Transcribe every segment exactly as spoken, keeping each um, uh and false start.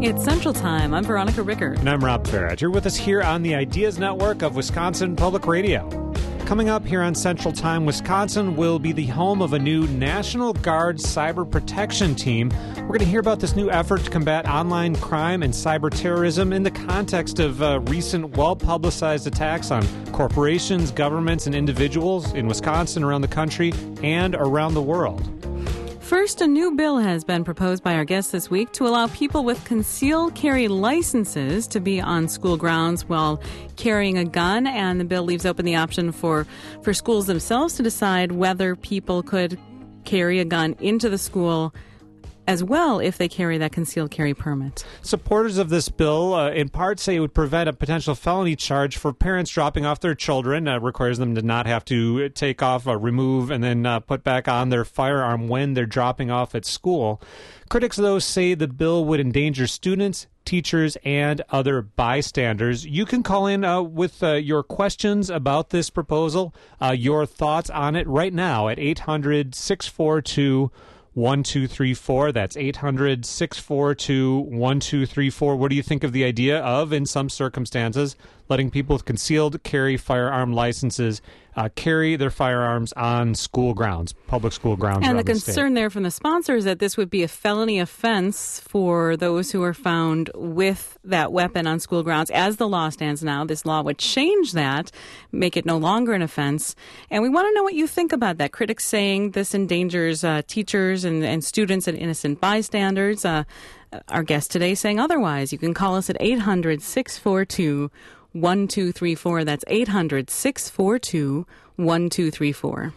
It's Central Time. I'm Veronica Ricker. And I'm Rob Farrett. You're with us here on the Ideas Network of Wisconsin Public Radio. Coming up here on Central Time, Wisconsin will be the home of a new National Guard cyber protection team. We're going to hear about this new effort to combat online crime and cyber terrorism in the context of uh, recent well-publicized attacks on corporations, governments, and individuals in Wisconsin, around the country, and around the world. First, a new bill has been proposed by our guest this week to allow people with concealed carry licenses to be on school grounds while carrying a gun, and the bill leaves open the option for, for schools themselves to decide whether people could carry a gun into the school as well if they carry that concealed carry permit. Supporters of this bill uh, in part say it would prevent a potential felony charge for parents dropping off their children. Uh, requires them to not have to take off, uh, remove, and then uh, put back on their firearm when they're dropping off at school. Critics, though, say the bill would endanger students, teachers, and other bystanders. You can call in uh, with uh, your questions about this proposal, uh, your thoughts on it right now at eight hundred, six four two, one two three four. That's eight hundred, six four two, one two three four. What do you think of the idea of, in some circumstances, letting people with concealed carry firearm licenses uh, carry their firearms on school grounds, public school grounds? And the the concern state? there from the sponsor is that this would be a felony offense for those who are found with that weapon on school grounds. As the law stands now, this law would change that, make it no longer an offense. And we want to know what you think about that. Critics saying this endangers uh, teachers and, and students and innocent bystanders. Uh, our guest today saying otherwise. You can call us at eight hundred, six four two, one two three four. That's eight hundred, six four two, one two three four.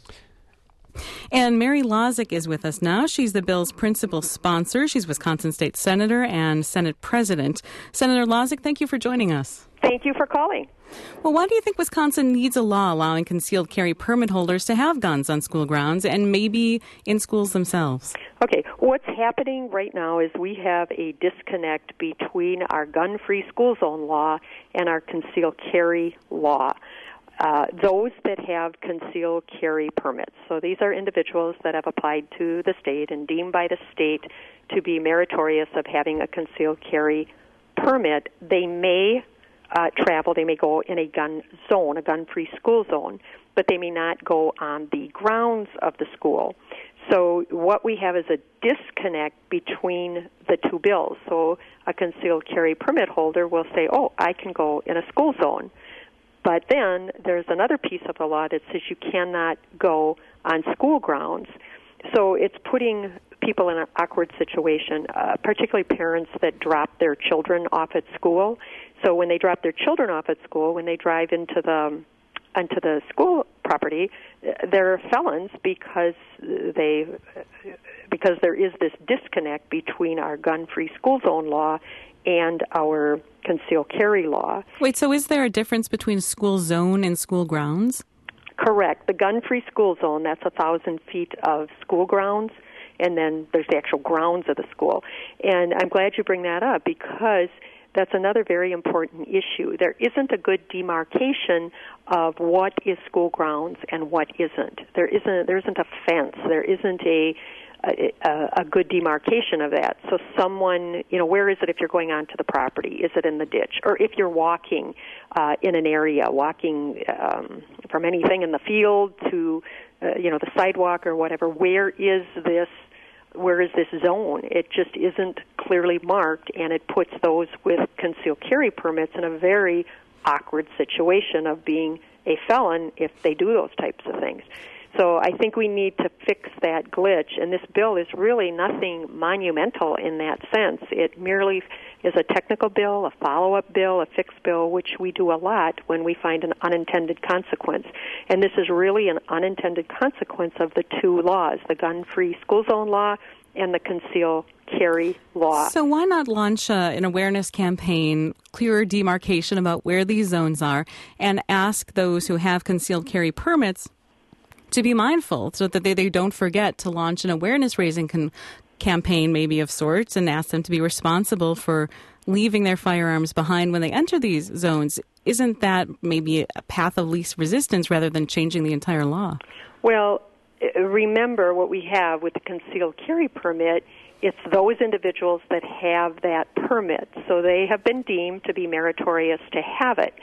And Mary Lozick is with us now. She's the bill's principal sponsor. She's Wisconsin State Senator and Senate President. Senator Lozick, thank you for joining us. Thank you for calling. Well, why do you think Wisconsin needs a law allowing concealed carry permit holders to have guns on school grounds and maybe in schools themselves? Okay, what's happening right now is we have a disconnect between our gun-free school zone law and our concealed carry law. Uh, those that have concealed carry permits. So these are individuals that have applied to the state and deemed by the state to be meritorious of having a concealed carry permit. They may uh, travel, they may go in a gun zone, a gun-free school zone, but they may not go on the grounds of the school. So what we have is a disconnect between the two bills. So a concealed carry permit holder will say, oh, I can go in a school zone. But then there's another piece of the law that says you cannot go on school grounds. So it's putting people in an awkward situation, uh, particularly parents that drop their children off at school. So when they drop their children off at school, when they drive into the onto the school property, they're felons because they because there is this disconnect between our gun-free school zone law and our concealed carry law. Wait, so is there a difference between school zone and school grounds? Correct. The gun-free school zone, that's a thousand feet of school grounds, and then there's the actual grounds of the school. And I'm glad you bring that up because that's another very important issue. There isn't a good demarcation of what is school grounds and what isn't. There isn't there isn't a fence. There isn't a a, a good demarcation of that. So someone, you know, where is it if you're going onto the property? Is it in the ditch? Or if you're walking uh, in an area, walking um, from anything in the field to, uh, you know, the sidewalk or whatever, where is this Where is this zone? It just isn't clearly marked, and it puts those with concealed carry permits in a very awkward situation of being a felon if they do those types of things. So I think we need to fix that glitch, and this bill is really nothing monumental in that sense. It merely is a technical bill, a follow-up bill, a fixed bill, which we do a lot when we find an unintended consequence. And this is really an unintended consequence of the two laws, the gun-free school zone law and the concealed carry law. So why not launch uh, an awareness campaign, clearer demarcation about where these zones are, and ask those who have concealed carry permits to be mindful so that they, they don't forget to launch an awareness-raising con- campaign maybe of sorts and ask them to be responsible for leaving their firearms behind when they enter these zones. Isn't that maybe a path of least resistance rather than changing the entire law? Well, remember what we have with the concealed carry permit it's those individuals that have that permit. So they have been deemed to be meritorious to have it.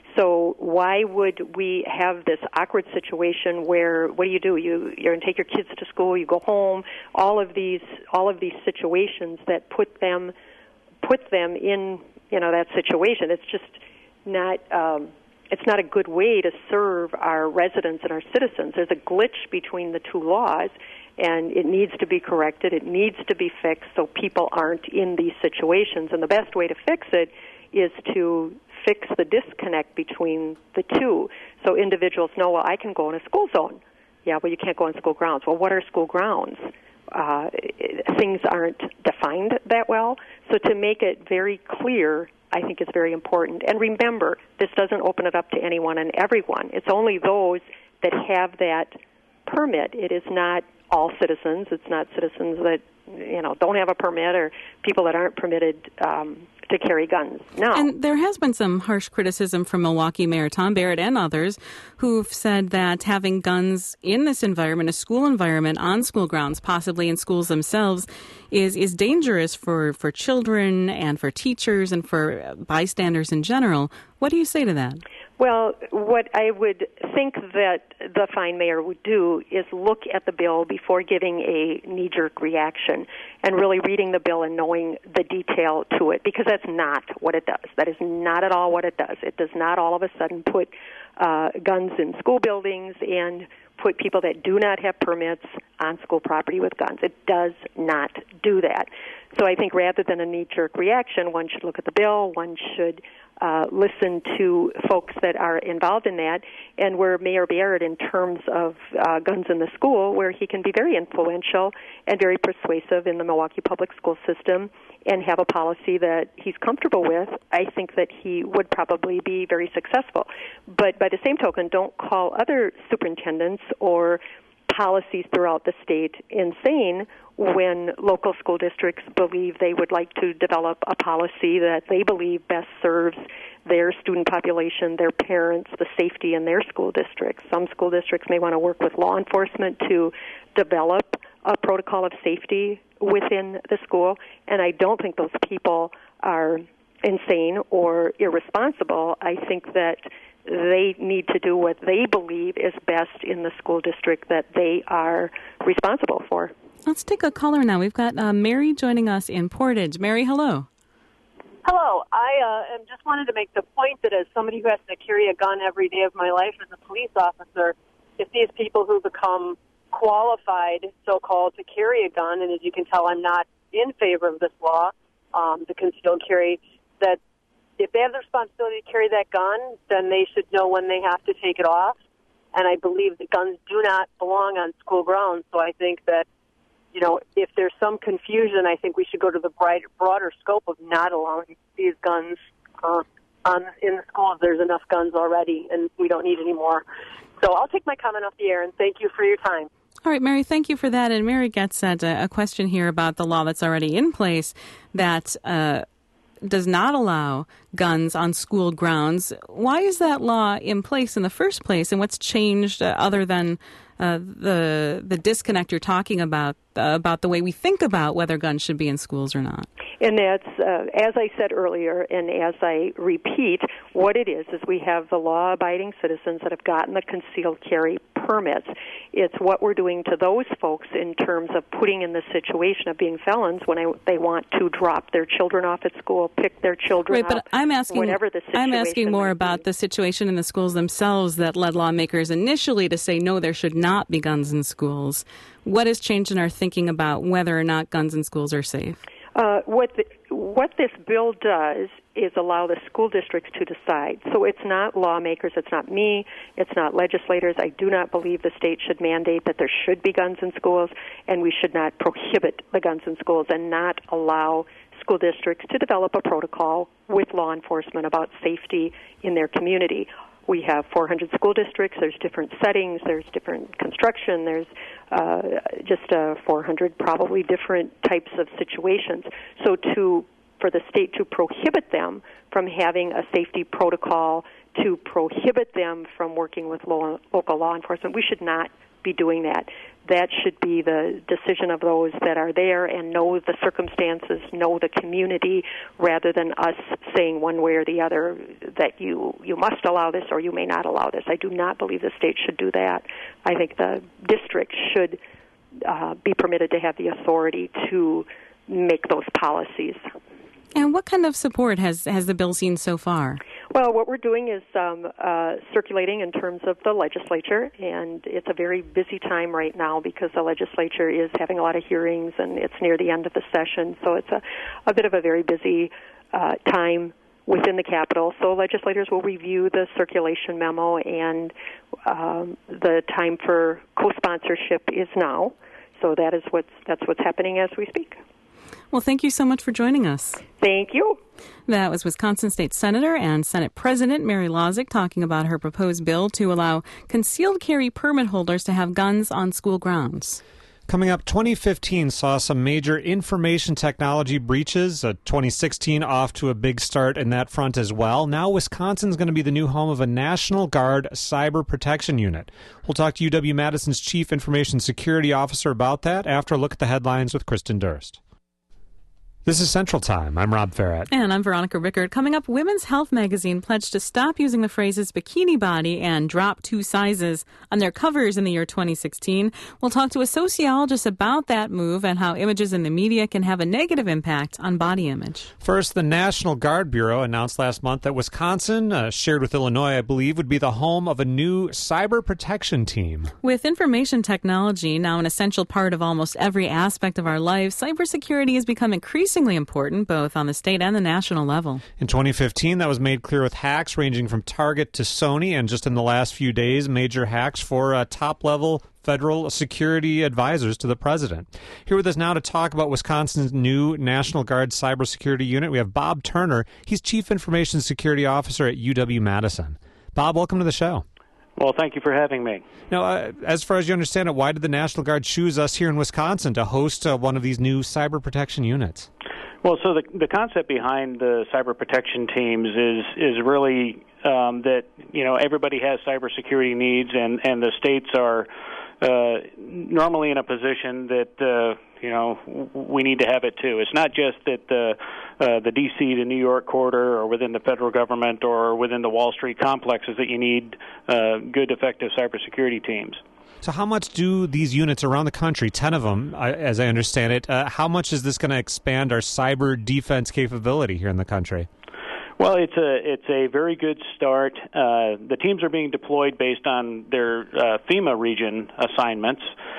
So why would we have this awkward situation where what do you do? You you're going to take your kids to school, you go home. All of these all of these situations that put them put them in you know that situation. It's just not um, it's not a good way to serve our residents and our citizens. There's a glitch between the two laws, and it needs to be corrected. It needs to be fixed so people aren't in these situations. And the best way to fix it is to fix the disconnect between the two so individuals know, well, I can go in a school zone. Yeah, well, you can't go on school grounds. Well, what are school grounds? Uh, things aren't defined that well. So to make it very clear, I think is very important. And remember, this doesn't open it up to anyone and everyone. It's only those that have that permit. It is not all citizens. It's not citizens that, you know, don't have a permit or people that aren't permitted um, to carry guns. No. And there has been some harsh criticism from Milwaukee Mayor Tom Barrett and others who've said that having guns in this environment, a school environment, on school grounds, possibly in schools themselves, is is dangerous for, for children and for teachers and for bystanders in general. What do you say to that? Well, what I would think that the fine mayor would do is look at the bill before giving a knee-jerk reaction and really reading the bill and knowing the detail to it, because that's not what it does. That is not at all what it does. It does not all of a sudden put uh, guns in school buildings and put people that do not have permits on school property with guns. It does not do that. So I think rather than a knee-jerk reaction, one should look at the bill, one should uh, listen to folks that are involved in that, and where Mayor Barrett, in terms of uh, guns in the school, where he can be very influential and very persuasive in the Milwaukee public school system and have a policy that he's comfortable with, I think that he would probably be very successful. But by the same token, don't call other superintendents or policies throughout the state insane when local school districts believe they would like to develop a policy that they believe best serves their student population, their parents, the safety in their school districts. Some school districts may want to work with law enforcement to develop a protocol of safety within the school, and I don't think those people are insane or irresponsible. I think that they need to do what they believe is best in the school district that they are responsible for. Let's take a caller now. We've got uh, Mary joining us in Portage. Mary, hello. Hello. I uh, just wanted to make the point that as somebody who has to carry a gun every day of my life as a police officer, if these people who become qualified, so-called, to carry a gun, and as you can tell, I'm not in favor of this law, um, the concealed carry, that if they have the responsibility to carry that gun, then they should know when they have to take it off. And I believe that guns do not belong on school grounds, so I think that, you know, if there's some confusion, I think we should go to the brighter, broader scope of not allowing these guns uh, on, in the schools. There's enough guns already, and we don't need any more. So I'll take my comment off the air, and thank you for your time. All right, Mary, thank you for that. And Mary gets at a, a question here about the law that's already in place that uh, does not allow guns on school grounds. Why is that law in place in the first place, and what's changed uh, other than uh, the the disconnect you're talking about, uh, about the way we think about whether guns should be in schools or not? And that's, uh, as I said earlier, and as I repeat, what it is is we have the law-abiding citizens that have gotten the concealed carry permits. It's what we're doing to those folks in terms of putting in the situation of being felons when I, they want to drop their children off at school, pick their children right, but up, I'm asking, whatever the situation I'm asking more might about be. the situation in the schools themselves that led lawmakers initially to say, no, there should not be guns in schools. What has changed in our thinking about whether or not guns in schools are safe? Uh, what the, what this bill does is allow the school districts to decide. So it's not lawmakers, it's not me, it's not legislators. I do not believe the state should mandate that there should be guns in schools, and we should not prohibit the guns in schools and not allow school districts to develop a protocol with law enforcement about safety in their community. We have four hundred school districts. There's different settings. There's different construction. There's uh, just uh, four hundred probably different types of situations. So to for the state to prohibit them from having a safety protocol, to prohibit them from working with law, local law enforcement, we should not be doing that. that should be the decision of those that are there and know the circumstances, know the community, rather than us saying one way or the other that you, you must allow this or you may not allow this. I do not believe the state should do that. I think the district should uh, be permitted to have the authority to make those policies. And what kind of support has, has the bill seen so far? Well, what we're doing is um, uh, circulating in terms of the legislature, and it's a very busy time right now because the legislature is having a lot of hearings, and it's near the end of the session, so it's a, a bit of a very busy uh, time within the Capitol. So legislators will review the circulation memo, and um, the time for co-sponsorship is now, so that is what's, that's what's happening as we speak. Well, thank you so much for joining us. Thank you. That was Wisconsin State Senator and Senate President Mary Lozick talking about her proposed bill to allow concealed carry permit holders to have guns on school grounds. Coming up, twenty fifteen saw some major information technology breaches. Uh, twenty sixteen off to a big start in that front as well. Now Wisconsin's going to be the new home of a National Guard Cyber Protection Unit. We'll talk to U W-Madison's Chief Information Security Officer about that after a look at the headlines with Kristen Durst. This is Central Time. I'm Rob Farrett. And I'm Veronica Rickard. Coming up, Women's Health magazine pledged to stop using the phrases bikini body and drop two sizes on their covers in the year twenty sixteen. We'll talk to a sociologist about that move and how images in the media can have a negative impact on body image. First, the National Guard Bureau announced last month that Wisconsin, uh, shared with Illinois, I believe, would be the home of a new cyber protection team. With information technology now an essential part of almost every aspect of our lives, cybersecurity has become increasingly important both on the state and the national level. In twenty fifteen, that was made clear with hacks ranging from Target to Sony, and just in the last few days, major hacks for uh, top-level federal security advisors to the president. Here with us now to talk about Wisconsin's new National Guard Cybersecurity Unit, we have Bob Turner. He's Chief Information Security Officer at U W-Madison. Bob, welcome to the show. Well, thank you for having me. Now, uh, as far as you understand it, why did the National Guard choose us here in Wisconsin to host uh, one of these new cyber protection units? Well, so the the concept behind the cyber protection teams is is really um, that, you know, everybody has cybersecurity needs, and, and the states are uh, normally in a position that, uh, you know, we need to have it too. It's not just that the uh, the D C to New York corridor or within the federal government or within the Wall Street complexes that you need uh, good, effective cybersecurity teams. So how much do these units around the country, ten of them, as I understand it, uh, how much is this going to expand our cyber defense capability here in the country? Well, it's a it's a very good start. Uh, the teams are being deployed based on their uh, FEMA region assignments,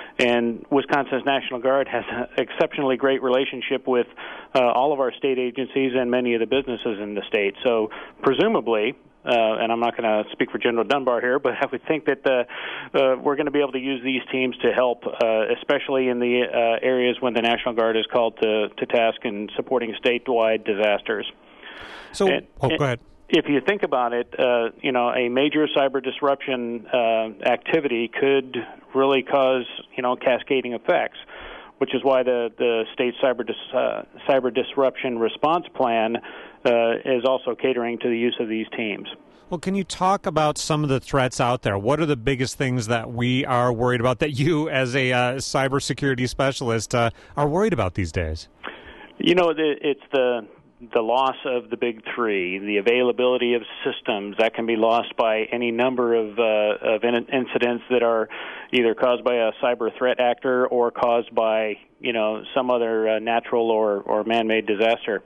and Wisconsin's National Guard has an exceptionally great relationship with uh, all of our state agencies and many of the businesses in the state. So presumably, Uh, and I'm not going to speak for General Dunbar here, but I would think that uh, uh, we're going to be able to use these teams to help, uh, especially in the uh, areas when the National Guard is called to, to task in supporting statewide disasters. So, and, oh, go ahead. If you think about it, uh, you know, a major cyber disruption uh, activity could really cause, you know, cascading effects, which is why the, the state cyber dis, uh, cyber disruption response plan uh, is also catering to the use of these teams. Well, can you talk about some of the threats out there? What are the biggest things that we are worried about, that you as a uh, cybersecurity specialist uh, are worried about these days? You know, the, it's the the loss of the big three, the availability of systems that can be lost by any number of, uh, of in- incidents that are either caused by a cyber threat actor or caused by, you know, some other uh, natural or, or man-made disaster.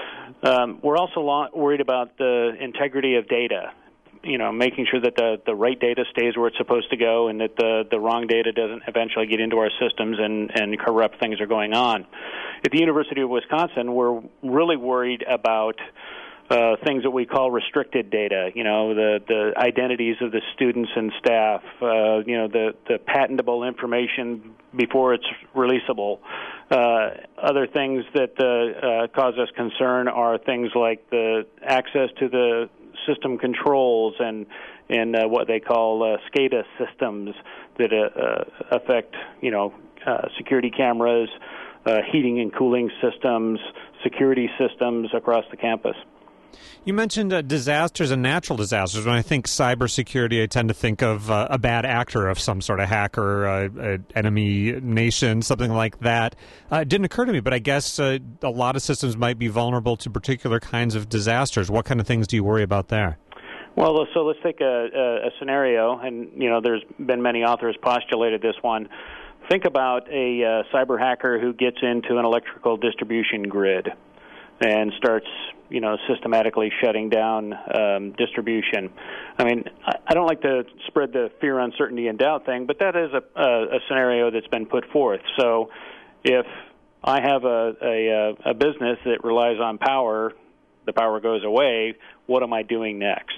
Um, we're also lo- worried about the integrity of data, you know, making sure that the, the right data stays where it's supposed to go and that the, the wrong data doesn't eventually get into our systems and, and corrupt things are going on. At the University of Wisconsin, we're really worried about uh, things that we call restricted data, you know, the, the identities of the students and staff, uh, you know, the, the patentable information before it's releasable. Uh, other things that uh, uh, cause us concern are things like the access to the system controls and and uh, what they call uh, SCADA systems that uh, uh, affect, you know, uh, security cameras, uh, heating and cooling systems, security systems across the campus. You mentioned uh, disasters and natural disasters. When I think cybersecurity, I tend to think of uh, a bad actor of some sort, of hacker, uh, an enemy nation, something like that. Uh, it didn't occur to me, but I guess uh, a lot of systems might be vulnerable to particular kinds of disasters. What kind of things do you worry about there? Well, so let's take a, a, a scenario, and you know, there's been many authors postulated this one. Think about a uh, cyber hacker who gets into an electrical distribution grid and starts, you know, systematically shutting down um, distribution. I mean, I, I don't like to spread the fear, uncertainty, and doubt thing, but that is a, a, a scenario that's been put forth. So if I have a, a, a business that relies on power, the power goes away, what am I doing next?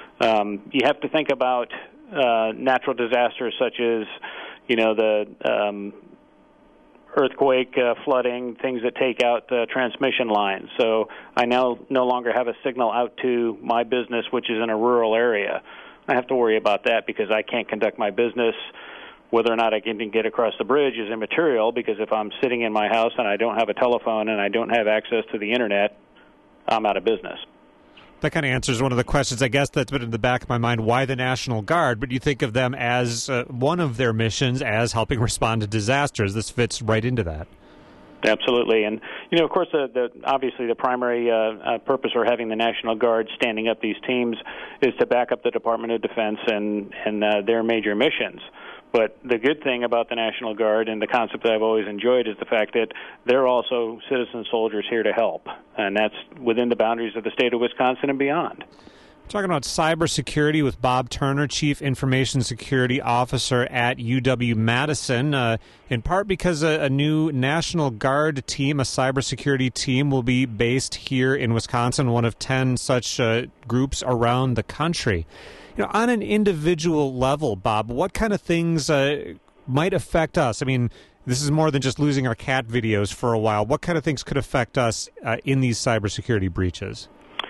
Um, you have to think about uh, natural disasters such as, you know, the um, earthquake, uh, flooding, things that take out uh, transmission lines. So I now no longer have a signal out to my business, which is in a rural area. I have to worry about that because I can't conduct my business. Whether or not I can get across the bridge is immaterial, because if I'm sitting in my house and I don't have a telephone and I don't have access to the internet, I'm out of business. That kind of answers one of the questions, I guess, that's been in the back of my mind. Why the National Guard? But you think of them as uh, one of their missions as helping respond to disasters. This fits right into that. Absolutely. And, you know, of course, the, the, obviously the primary uh, uh, purpose for having the National Guard standing up these teams is to back up the Department of Defense and, and uh, their major missions. But the good thing about the National Guard, and the concept that I've always enjoyed, is the fact that they're also citizen soldiers here to help. And that's within the boundaries of the state of Wisconsin and beyond. Talking about cybersecurity with Bob Turner, Chief Information Security Officer at U W-Madison, uh, in part because a, a new National Guard team, a cybersecurity team, will be based here in Wisconsin, one of ten such uh, groups around the country. You know, on an individual level, Bob, what kind of things uh, might affect us? I mean, this is more than just losing our cat videos for a while. What kind of things could affect us uh, in these cybersecurity breaches?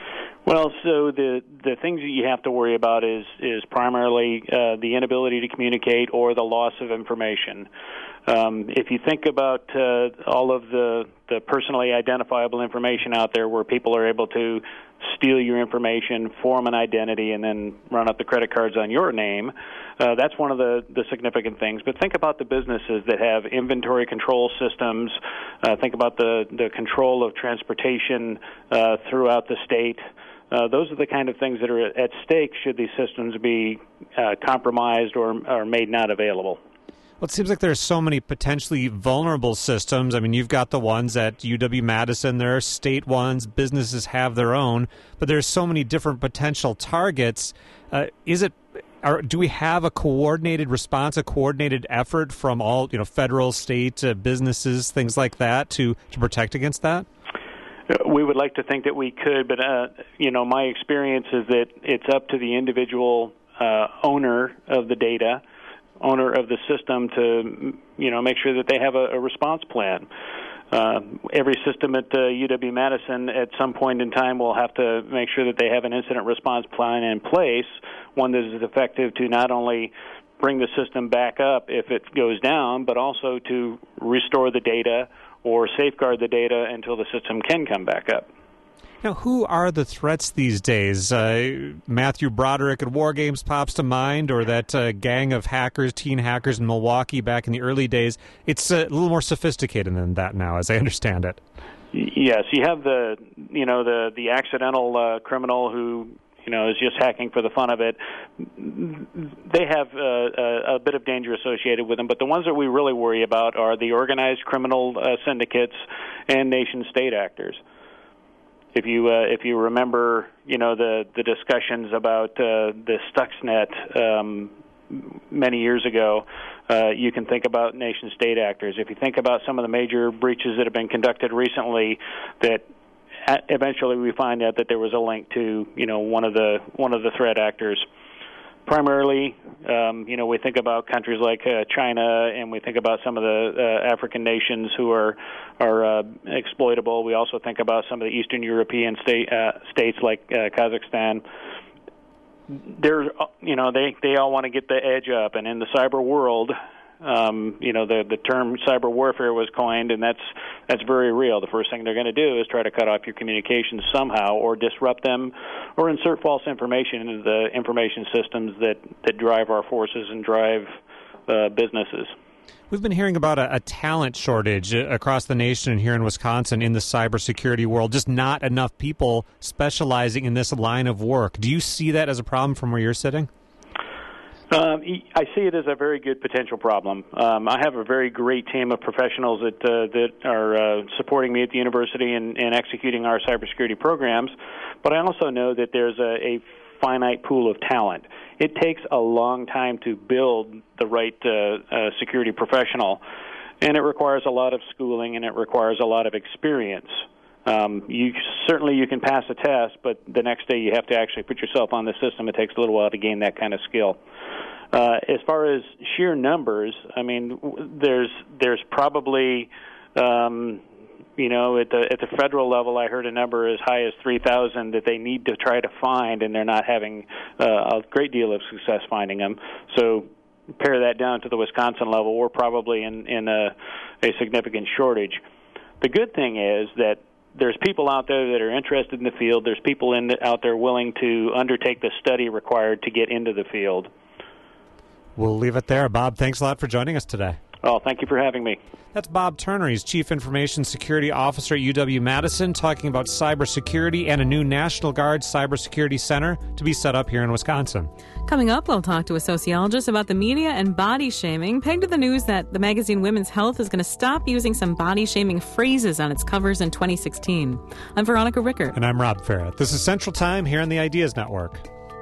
Well, so the the things that you have to worry about is is primarily uh, the inability to communicate or the loss of information. Um, if you think about uh, all of the, the personally identifiable information out there where people are able to steal your information, form an identity, and then run up the credit cards on your name, uh, that's one of the, the significant things. But think about the businesses that have inventory control systems. Uh, think about the, the control of transportation uh, throughout the state. Uh, those are the kind of things that are at stake should these systems be uh, compromised or, or made not available. Well, it seems like there are so many potentially vulnerable systems. I mean, you've got the ones at U W-Madison. There are state ones. Businesses have their own. But there's so many different potential targets. Uh, is it, or do we have a coordinated response, a coordinated effort from all, you know, federal, state, uh, businesses, things like that to, to protect against that? We would like to think that we could, but, uh, you know, my experience is that it's up to the individual uh, owner of the data, owner of the system, to, you know, make sure that they have a, a response plan. Uh, every system at uh, U W-Madison at some point in time will have to make sure that they have an incident response plan in place, one that is effective to not only bring the system back up if it goes down, but also to restore the data or safeguard the data until the system can come back up. Now, who are the threats these days? Uh, Matthew Broderick at War Games pops to mind, or that uh, gang of hackers, teen hackers in Milwaukee back in the early days. It's uh, a little more sophisticated than that now, as I understand it. Yes, you have the, you know, the the accidental uh, criminal who, you know, is just hacking for the fun of it. They have uh, a, a bit of danger associated with them, but the ones that we really worry about are the organized criminal uh, syndicates and nation-state actors. If you uh, if you remember, you know, the the discussions about uh, the Stuxnet um, many years ago, uh, you can think about nation-state actors. If you think about some of the major breaches that have been conducted recently, that eventually we find out that there was a link to, you know, one of the one of the threat actors. Primarily, um, you know, we think about countries like uh, China, and we think about some of the uh, African nations who are are uh, exploitable. We also think about some of the Eastern European state, uh, states like uh, Kazakhstan. There's, you know, they they all want to get the edge up, and in the cyber world, Um, you know, the the term cyber warfare was coined, and that's that's very real. The first thing they're going to do is try to cut off your communications somehow, or disrupt them, or insert false information into the information systems that, that drive our forces and drive uh, businesses. We've been hearing about a, a talent shortage across the nation and here in Wisconsin in the cybersecurity world, just not enough people specializing in this line of work. Do you see that as a problem from where you're sitting? Um, I see it as a very good potential problem. Um, I have a very great team of professionals that uh, that are uh, supporting me at the university and, and executing our cybersecurity programs, but I also know that there's a, a finite pool of talent. It takes a long time to build the right uh, uh, security professional, and it requires a lot of schooling and it requires a lot of experience. Um, you certainly you can pass a test, but the next day you have to actually put yourself on the system. It takes a little while to gain that kind of skill. Uh, as far as sheer numbers, I mean, there's there's probably, um, you know, at the at the federal level, I heard a number as high as three thousand that they need to try to find, and they're not having uh, a great deal of success finding them. So pare that down to the Wisconsin level, we're probably in in a, a significant shortage. The good thing is that there's people out there that are interested in the field. There's people in the, out there willing to undertake the study required to get into the field. We'll leave it there. Bob, thanks a lot for joining us today. Oh, thank you for having me. That's Bob Turner. He's Chief Information Security Officer at U W-Madison, talking about cybersecurity and a new National Guard Cybersecurity Center to be set up here in Wisconsin. Coming up, we'll talk to a sociologist about the media and body shaming. Pegged to the news that the magazine Women's Health is going to stop using some body-shaming phrases on its covers in twenty sixteen. I'm Veronica Rickert. And I'm Rob Farrett. This is Central Time here on the Ideas Network.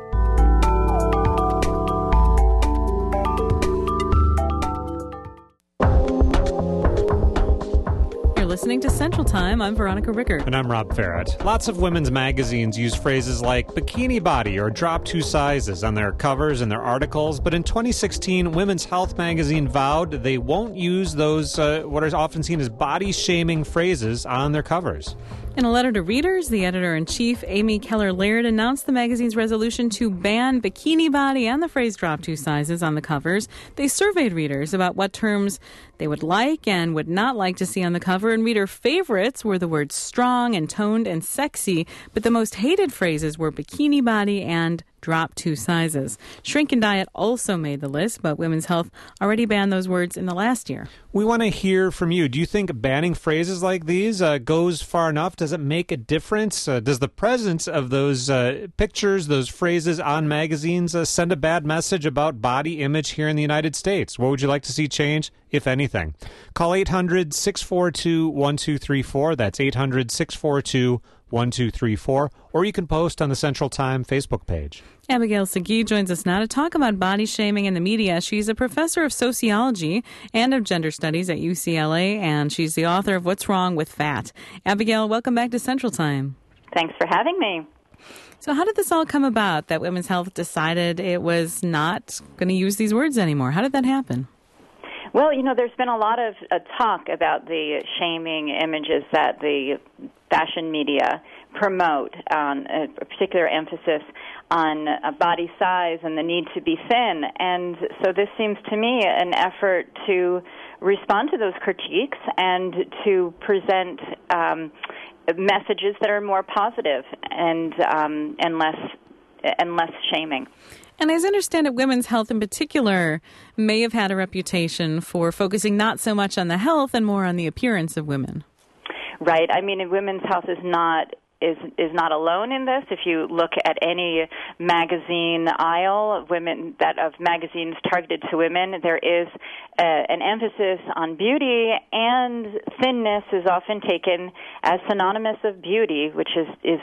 Listening to Central Time, I'm Veronica Rickert. And I'm Rob Farrett. Lots of women's magazines use phrases like bikini body or drop two sizes on their covers and their articles, but in twenty sixteen, Women's Health magazine vowed they won't use those, uh, what are often seen as body-shaming phrases on their covers. In a letter to readers, the editor-in-chief, Amy Keller-Laird, announced the magazine's resolution to ban bikini body and the phrase drop two sizes on the covers. They surveyed readers about what terms they would like and would not like to see on the cover, and reader favorites were the words strong and toned and sexy, but the most hated phrases were bikini body and drop two sizes. Shrink and diet also made the list, but Women's Health already banned those words in the last year. We want to hear from you. Do you think banning phrases like these uh, goes far enough? Does it make a difference? Uh, does the presence of those uh, pictures, those phrases on magazines uh, send a bad message about body image here in the United States? What would you like to see change, if anything? Call eight hundred, six four two, one two three four. That's eight hundred, six four two, one two three four. Or you can post on the Central Time Facebook page. Abigail Segui joins us now to talk about body shaming in the media. She's a professor of sociology and of gender studies at U C L A, and she's the author of What's Wrong with Fat. Abigail, welcome back to Central Time. Thanks for having me. So how did this all come about, that Women's Health decided it was not going to use these words anymore? How did that happen? Well, you know, there's been a lot of uh, talk about the shaming images that the fashion media promote, on a particular emphasis on uh, body size and the need to be thin. And so this seems to me an effort to respond to those critiques and to present um, messages that are more positive and um, and less and less shaming. And as I understand it, Women's Health in particular may have had a reputation for focusing not so much on the health and more on the appearance of women. Right. I mean, Women's Health is not is is not alone in this. If you look at any magazine aisle of women that of magazines targeted to women, there is uh, an emphasis on beauty, and thinness is often taken as synonymous of beauty, which is is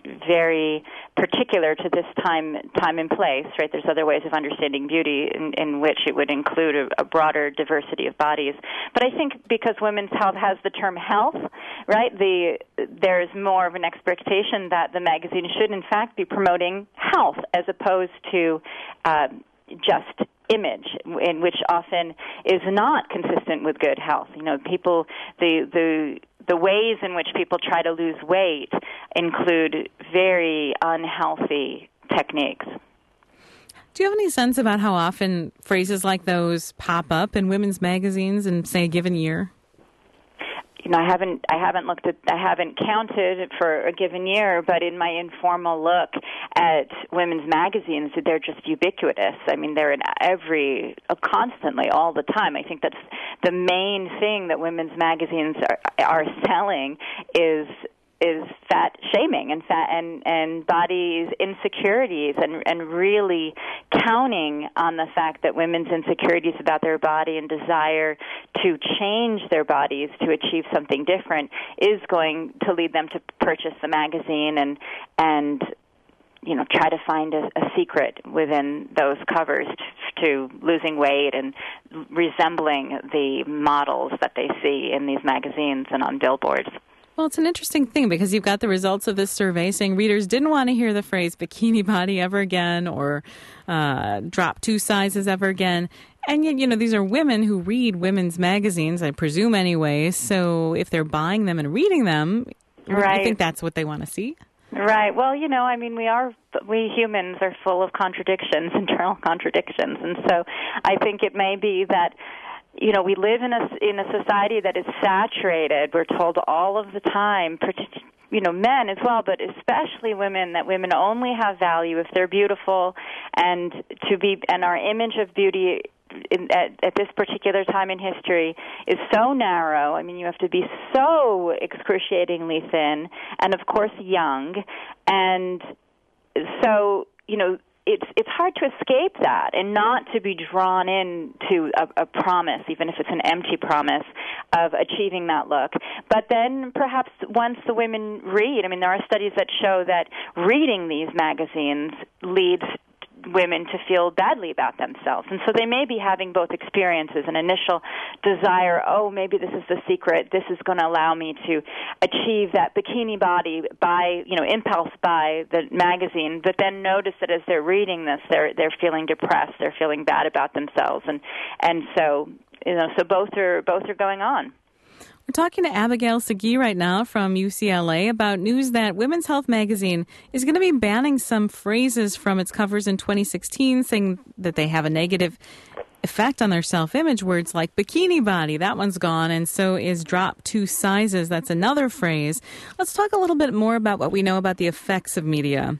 very particular to this time time and place, right? There's other ways of understanding beauty in, in which it would include a, a broader diversity of bodies. But I think because Women's Health has the term health, right, the there's more of an expectation that the magazine should in fact be promoting health as opposed to uh, just image, in which often is not consistent with good health. You know, people, the the the ways in which people try to lose weight include very unhealthy techniques. Do you have any sense about how often phrases like those pop up in women's magazines in, say, a given year? You know, I haven't I haven't looked at I haven't counted for a given year, but in my informal look at women's magazines, they're just ubiquitous. I mean, they're in every uh, constantly all the time. I think that's the main thing that women's magazines are, are selling is is fat shaming and fat and and body insecurities, and and really counting on the fact that women's insecurities about their body and desire to change their bodies to achieve something different is going to lead them to purchase the magazine and and you know try to find a, a secret within those covers to, to losing weight and resembling the models that they see in these magazines and on billboards. Well, it's an interesting thing because you've got the results of this survey saying readers didn't want to hear the phrase bikini body ever again or uh, drop two sizes ever again. And yet, you know, these are women who read women's magazines, I presume anyway. So if they're buying them and reading them, right. you think that's what they want to see? Right. Well, you know, I mean, we are, we humans are full of contradictions, internal contradictions. And so I think it may be that you know, we live in a, in a society that is saturated. We're told all of the time, you know, men as well, but especially women, that women only have value if they're beautiful, and to be, and our image of beauty in, at, at this particular time in history is so narrow. I mean, you have to be so excruciatingly thin, and of course young, and so, you know, It's it's hard to escape that and not to be drawn into a, a promise, even if it's an empty promise, of achieving that look. But then perhaps once the women read, I mean, there are studies that show that reading these magazines leads women to feel badly about themselves. And so they may be having both experiences, an initial desire, oh, maybe this is the secret, this is going to allow me to achieve that bikini body by, you know, impulse by the magazine, but then notice that as they're reading this, they're they're feeling depressed, they're feeling bad about themselves. And and so, you know, so both are both are going on. We're talking to Abigail Segui right now from U C L A about news that Women's Health magazine is going to be banning some phrases from its covers in twenty sixteen, saying that they have a negative effect on their self-image. Words like bikini body, that one's gone, and so is drop two sizes. That's another phrase. Let's talk a little bit more about what we know about the effects of media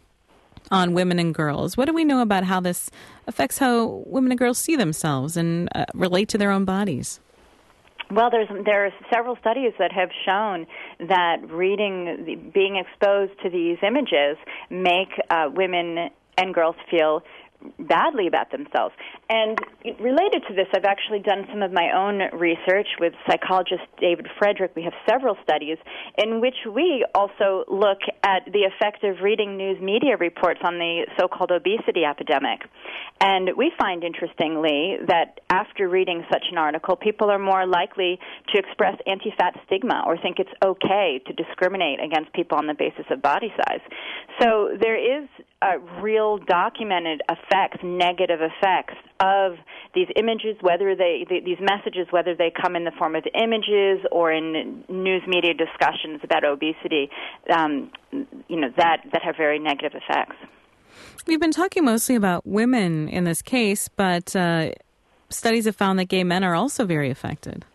on women and girls. What do we know about how this affects how women and girls see themselves and uh, relate to their own bodies? Well, there's there are several studies that have shown that reading, being exposed to these images, make uh, women and girls feel badly about themselves. And related to this, I've actually done some of my own research with psychologist David Frederick. We have several studies in which we also look at the effect of reading news media reports on the so-called obesity epidemic. And we find, interestingly, that after reading such an article, people are more likely to express anti-fat stigma or think it's okay to discriminate against people on the basis of body size. So there is a real documented effects, negative effects of these images, whether they, they these messages, whether they come in the form of images or in news media discussions about obesity, um, you know, that, that have very negative effects. We've been talking mostly about women in this case, but uh, studies have found that gay men are also very affected.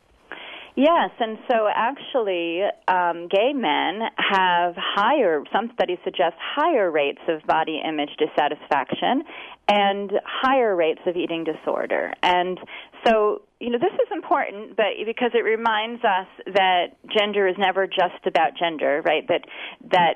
Yes, and so actually um, gay men have higher, some studies suggest higher rates of body image dissatisfaction and higher rates of eating disorder. And so, you know, this is important, but because it reminds us that gender is never just about gender, right? That that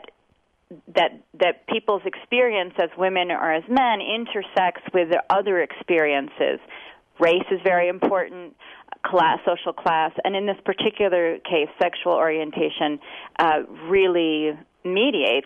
that that people's experience as women or as men intersects with their other experiences. Race is very important, class, social class, and in this particular case, sexual orientation uh, really mediates,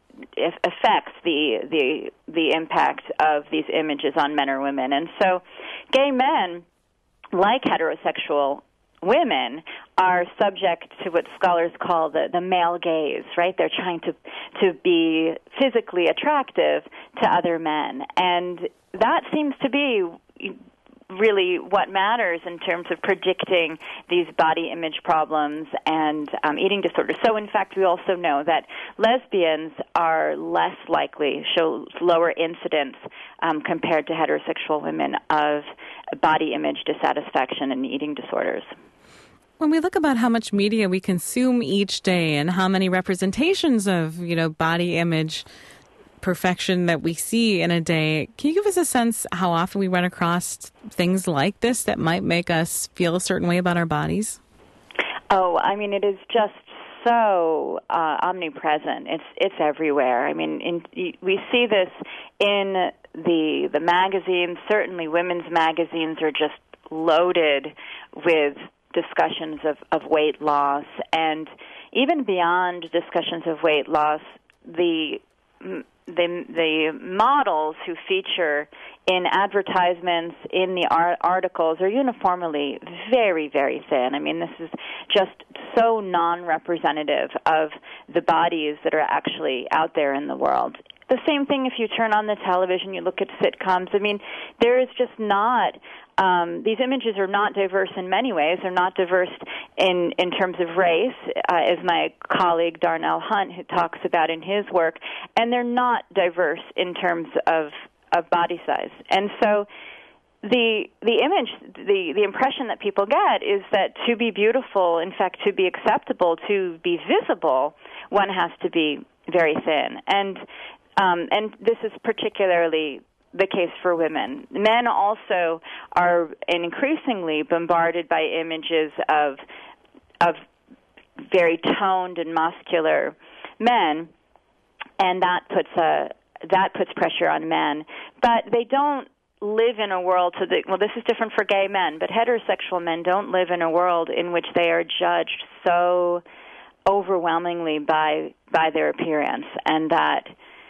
affects the the the impact of these images on men or women. And so gay men, like heterosexual women, are subject to what scholars call the, the male gaze, right? They're trying to, to be physically attractive to other men. And that seems to be really what matters in terms of predicting these body image problems and um, eating disorders. So, in fact, we also know that lesbians are less likely, show lower incidence um, compared to heterosexual women of body image dissatisfaction and eating disorders. When we look about how much media we consume each day and how many representations of, you know, body image perfection that we see in a day, can you give us a sense how often we run across things like this that might make us feel a certain way about our bodies? Oh, I mean, it is just so uh, omnipresent. It's it's everywhere. I mean, in, we see this in the the magazines. Certainly, women's magazines are just loaded with discussions of, of weight loss, and even beyond discussions of weight loss, the the the models who feature in advertisements, in the art- articles, are uniformly very, very thin. I mean, this is just so non-representative of the bodies that are actually out there in the world. The same thing if you turn on the television, you look at sitcoms. I mean, there is just not, um, these images are not diverse in many ways. They're not diverse in, in terms of race, uh, as my colleague Darnell Hunt who talks about in his work, and they're not diverse in terms of, of body size. And so the the image, the, the impression that people get is that to be beautiful, in fact, to be acceptable, to be visible, one has to be very thin. And Um, and this is particularly the case for women. Men also are increasingly bombarded by images of of very toned and muscular men, and that puts a that puts pressure on men. But they don't live in a world to the well. This is different for gay men, but heterosexual men don't live in a world in which they are judged so overwhelmingly by by their appearance, and that.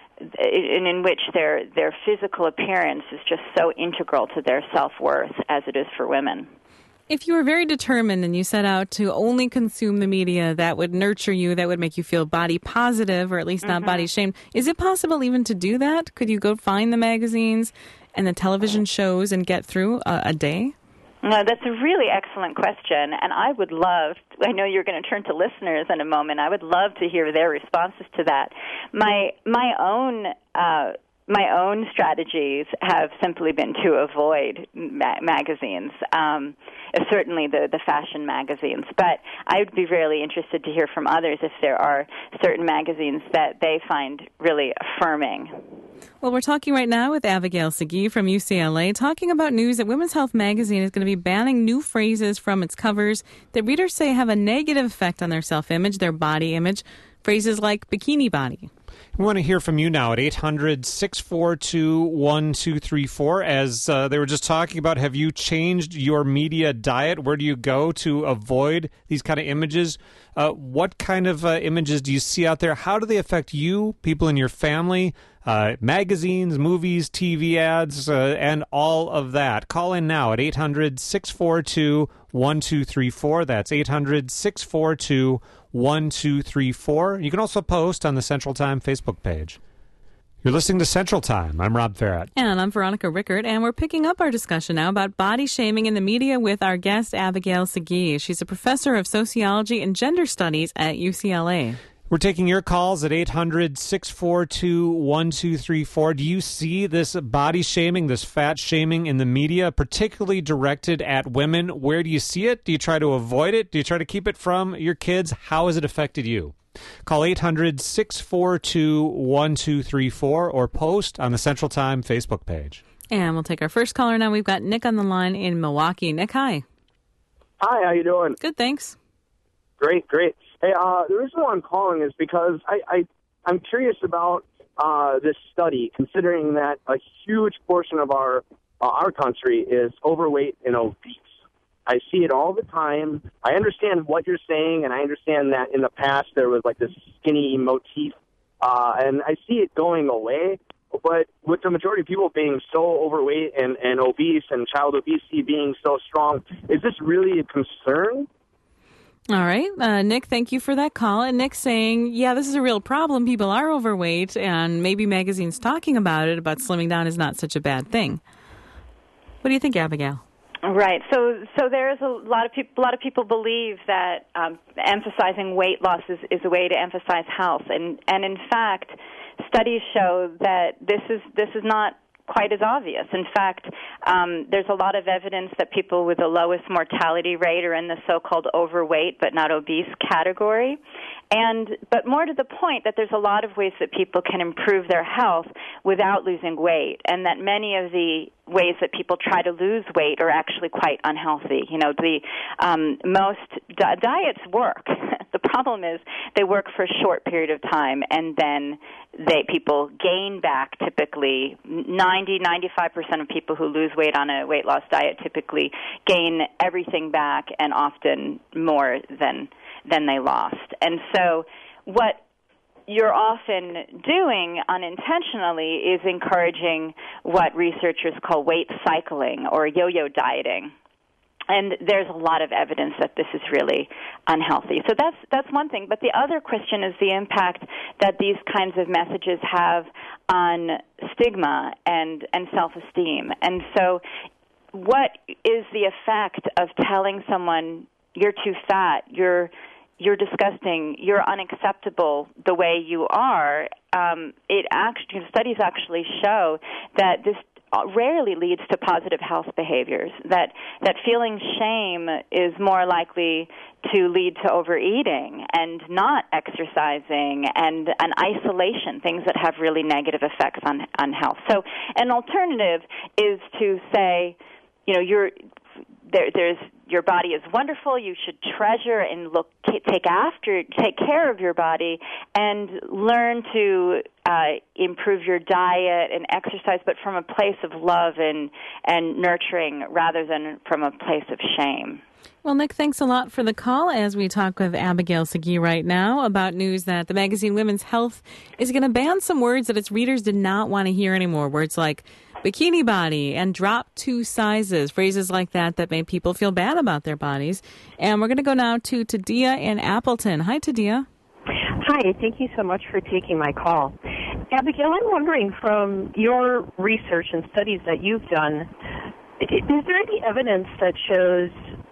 And in which their their physical appearance is just so integral to their self-worth as it is for women. If you were very determined and you set out to only consume the media that would nurture you, that would make you feel body positive or at least not mm-hmm. body shamed, is it possible even to do that? Could you go find the magazines and the television shows and get through a, a day? No, that's a really excellent question, and I would love, I know you're going to turn to listeners in a moment, I would love to hear their responses to that. My my own uh, my own strategies have simply been to avoid ma- magazines, um, certainly the, the fashion magazines, but I would be really interested to hear from others if there are certain magazines that they find really affirming. Well, we're talking right now with Abigail Segui from U C L A, talking about news that Women's Health magazine is going to be banning new phrases from its covers that readers say have a negative effect on their self-image, their body image, phrases like bikini body. We want to hear from you now at eight hundred, six four two, one two three four. As uh, they were just talking about, have you changed your media diet? Where do you go to avoid these kind of images? Uh, what kind of uh, images do you see out there? How do they affect you, people in your family, uh, magazines, movies, T V ads, uh, and all of that? Call in now at eight hundred, six four two, one two three four. That's eight hundred, six four two, one two three four. You can also post on the Central Time Facebook page. You're listening to Central Time. I'm Rob Farrett. And I'm Veronica Rickert, and we're picking up our discussion now about body shaming in the media with our guest, Abigail Segui. She's a professor of sociology and gender studies at U C L A. We're taking your calls at eight hundred, six four two, one two three four. Do you see this body shaming, this fat shaming in the media, particularly directed at women? Where do you see it? Do you try to avoid it? Do you try to keep it from your kids? How has it affected you? Call eight hundred, six four two, one two three four or post on the Central Time Facebook page. And we'll take our first caller now. We've got Nick on the line in Milwaukee. Nick, hi. Hi, how you doing? Good, thanks. Great, great. Hey, uh, the reason why I'm calling is because I, I, I'm curious about uh, this study, considering that a huge portion of our uh, our country is overweight and obese. I see it all the time. I understand what you're saying, and I understand that in the past there was like this skinny motif, uh, and I see it going away. But with the majority of people being so overweight and, and obese and child obesity being so strong, is this really a concern? All right. Uh, Nick, thank you for that call. And Nick's saying, yeah, this is a real problem. People are overweight, and maybe magazines talking about it, about slimming down, is not such a bad thing. What do you think, Abigail? Right. So, so there's a lot of people. A lot of people believe that um, emphasizing weight loss is, is a way to emphasize health, and and in fact, studies show that this is this is not quite as obvious. In fact, um, there's a lot of evidence that people with the lowest mortality rate are in the so-called overweight but not obese category. And but more to the point, that there's a lot of ways that people can improve their health without losing weight, and that many of the ways that people try to lose weight are actually quite unhealthy. You know, the um, most di- diets work. The problem is they work for a short period of time, and then they people gain back. Typically, ninety, ninety-five percent of people who lose weight on a weight loss diet typically gain everything back, and often more than than they lost. And so what you're often doing unintentionally is encouraging what researchers call weight cycling or yo-yo dieting. And there's a lot of evidence that this is really unhealthy. So that's that's one thing. But the other question is the impact that these kinds of messages have on stigma and, and self-esteem. And so what is the effect of telling someone, you're too fat, you're you're disgusting, you're unacceptable the way you are? Um, it actually, studies actually show that this rarely leads to positive health behaviors, that that feeling shame is more likely to lead to overeating and not exercising and an isolation, things that have really negative effects on on health. So an alternative is to say, you know, you're there, there's your body is wonderful. You should treasure and look, take after, take care of your body, and learn to uh, improve your diet and exercise, but from a place of love and and nurturing rather than from a place of shame. Well, Nick, thanks a lot for the call as we talk with Abigail Segui right now about news that the magazine Women's Health is going to ban some words that its readers did not want to hear anymore. Words like bikini body and drop two sizes, phrases like that that made people feel bad about their bodies. And we're going to go now to Tadia in Appleton. Hi, Tadia. Hi, thank you so much for taking my call. Abigail, I'm wondering, from your research and studies that you've done, is there any evidence that shows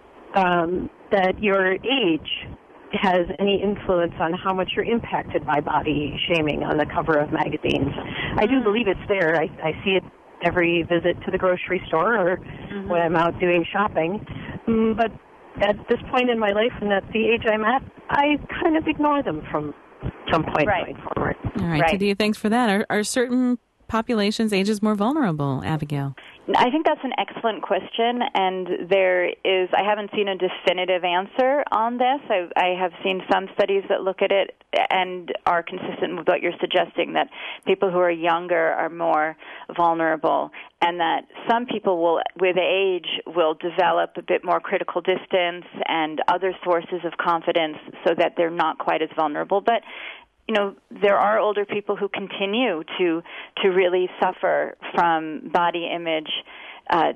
um, that your age has any influence on how much you're impacted by body shaming on the cover of magazines? I do believe it's there. I, I see it every visit to the grocery store or mm-hmm. when I'm out doing shopping. Mm, but at this point in my life and at the age I'm at, I kind of ignore them from some point right. going forward. All right, right. Tadia, thanks for that. Are, are certain populations' ages more vulnerable, Abigail? I think that's an excellent question, and there is, I haven't seen a definitive answer on this. I, I have seen some studies that look at it and are consistent with what you're suggesting, that people who are younger are more vulnerable, and that some people will, with age, will develop a bit more critical distance and other sources of confidence so that they're not quite as vulnerable. But you know, there are older people who continue to to really suffer from body image uh,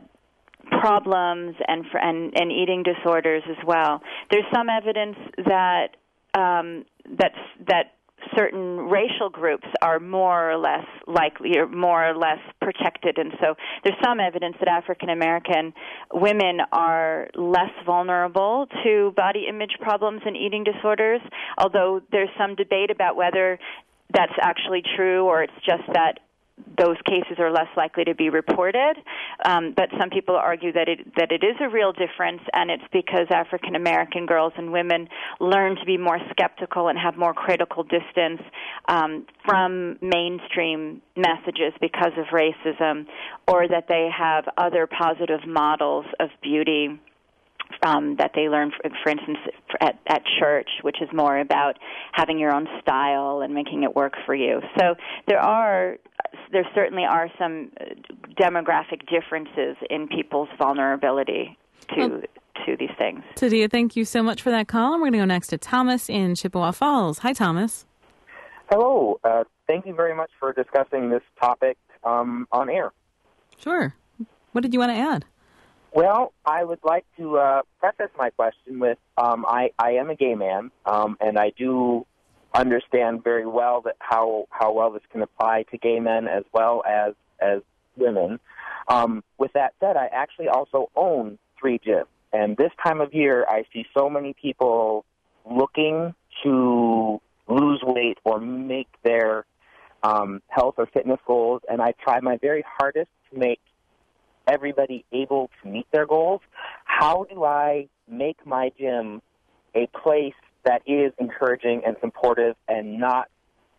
problems and, for, and and eating disorders as well. There's some evidence that um, that that certain racial groups are more or less likely or more or less protected, and so there's some evidence that African American women are less vulnerable to body image problems and eating disorders, although there's some debate about whether that's actually true or it's just that those cases are less likely to be reported. Um, but some people argue that it that it is a real difference, and it's because African American girls and women learn to be more skeptical and have more critical distance um, from mainstream messages because of racism, or that they have other positive models of beauty Um, that they learn, for, for instance, at, at church, which is more about having your own style and making it work for you. So there are, there certainly are some demographic differences in people's vulnerability to well, to these things. Tadia, thank you so much for that call. And we're going to go next to Thomas in Chippewa Falls. Hi, Thomas. Hello. Uh, thank you very much for discussing this topic um, on air. Sure. What did you want to add? Well, I would like to uh, preface my question with um, I, I am a gay man, um, and I do understand very well that how, how well this can apply to gay men as well as, as women. Um, with that said, I actually also own three gyms. And this time of year, I see so many people looking to lose weight or make their um, health or fitness goals, and I try my very hardest to make everybody able to meet their goals. How do I make my gym a place that is encouraging and supportive and not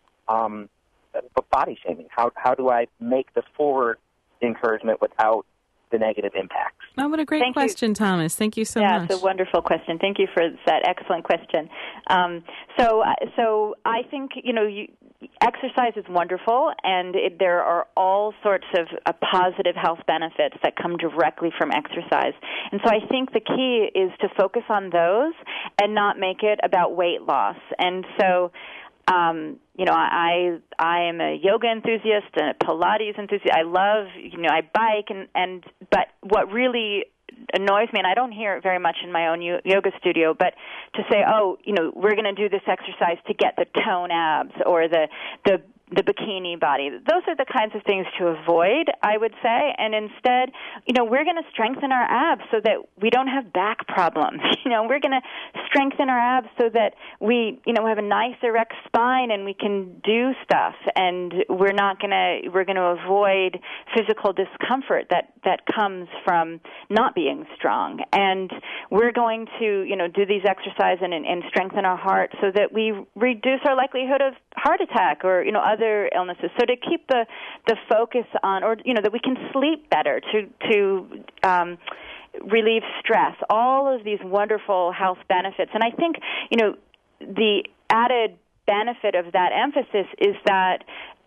um, body shaming? How how do I make the forward encouragement without the negative impacts? Oh, what a great Thank question, you. Thomas. Thank you so yeah, much. it's a wonderful question. Thank you for that excellent question. Um, so, uh, so I think you know, you, exercise is wonderful, and it, there are all sorts of uh, positive health benefits that come directly from exercise. And so, I think the key is to focus on those and not make it about weight loss. And so. Um, you know, I I am a yoga enthusiast and a Pilates enthusiast. I love, you know, I bike, and, and but what really annoys me, and I don't hear it very much in my own yoga studio, but to say, oh, you know, we're going to do this exercise to get the tone abs or the the the bikini body. Those are the kinds of things to avoid, I would say. And instead, you know, we're going to strengthen our abs so that we don't have back problems. You know, we're going to strengthen our abs so that we, you know, have a nice erect spine and we can do stuff. And we're not going to, we're going to avoid physical discomfort that, that comes from not being strong. And we're going to, you know, do these exercises and, and strengthen our heart so that we reduce our likelihood of heart attack or, you know, other illnesses. So to keep the, the focus on, or, you know, that we can sleep better, to, to um, relieve stress, all of these wonderful health benefits. And I think, you know, the added benefit of that emphasis is that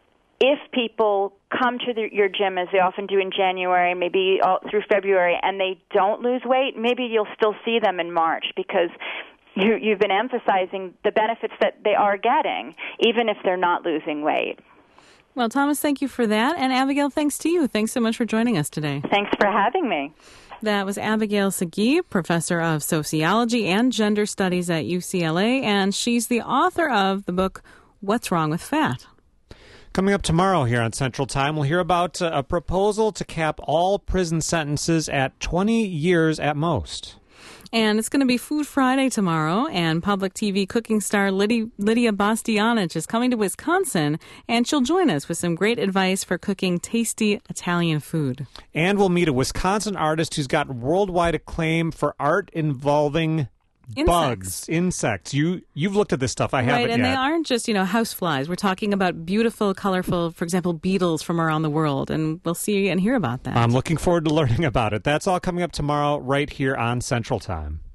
if people come to the, your gym, as they often do in January, maybe all through February, and they don't lose weight, maybe you'll still see them in March because you, you've been emphasizing the benefits that they are getting, even if they're not losing weight. Well, Thomas, thank you for that. And Abigail, thanks to you. Thanks so much for joining us today. Thanks for having me. That was Abigail Sagib, professor of sociology and gender studies at U C L A, and she's the author of the book, What's Wrong with Fat? Coming up tomorrow here on Central Time, we'll hear about a proposal to cap all prison sentences at twenty years at most. And it's going to be Food Friday tomorrow, and public T V cooking star Lydia, Lydia Bastianich is coming to Wisconsin, and she'll join us with some great advice for cooking tasty Italian food. And we'll meet a Wisconsin artist who's got worldwide acclaim for art involving Insects. Bugs, insects. You, you've looked at this stuff. I haven't yet. Right, and they aren't just, you know, house flies. We're talking about beautiful, colorful, for example, beetles from around the world, and we'll see and hear about that. I'm looking forward to learning about it. That's all coming up tomorrow right here on Central Time.